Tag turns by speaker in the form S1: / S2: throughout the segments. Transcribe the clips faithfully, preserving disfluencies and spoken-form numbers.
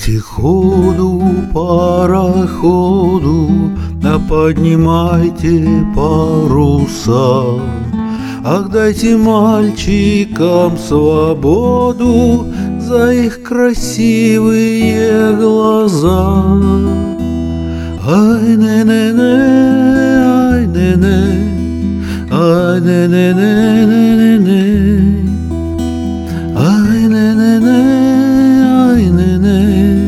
S1: Дайте ходу пароходу, да поднимайте паруса. Ах, дайте мальчикам свободу за их красивые глаза. Ай, не-не-не, ай, не-не, ай, не-не-не-не-не, ай, не-не-не, ай, не-не.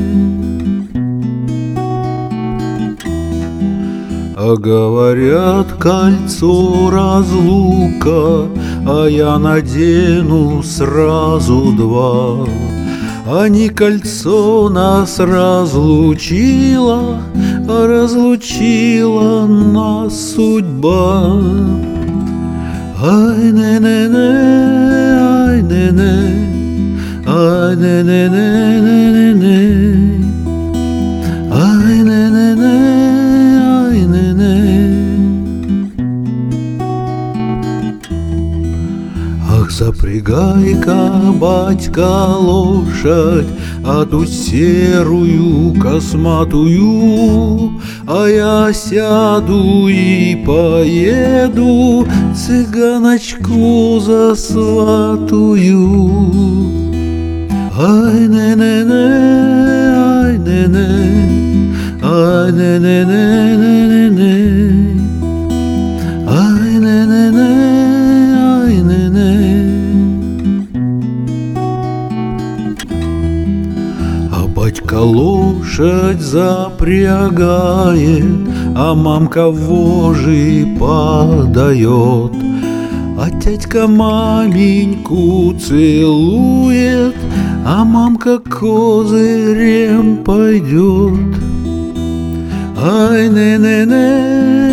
S1: А говорят, кольцо разлука, а я надену сразу два. А не кольцо нас разлучило, а разлучила нас судьба. Ай, не-не-не, ай, не-не, ай, не-не-не-не-не, ай, не-не-не, ай, не-не. Ах, запрягай-ка, батька, лошадь, а ту серую косматую, а я сяду и поеду, цыганочку засватую. Ай, не-не-не, ай, не-не, ай, не-не-не-не-не, ай, не-не-не, ай, не-не. Батька лошадь запрягает, а мамка вожжи подает, а тятька маменьку целует, а мамка козырем пойдет. Ай, не-не-не,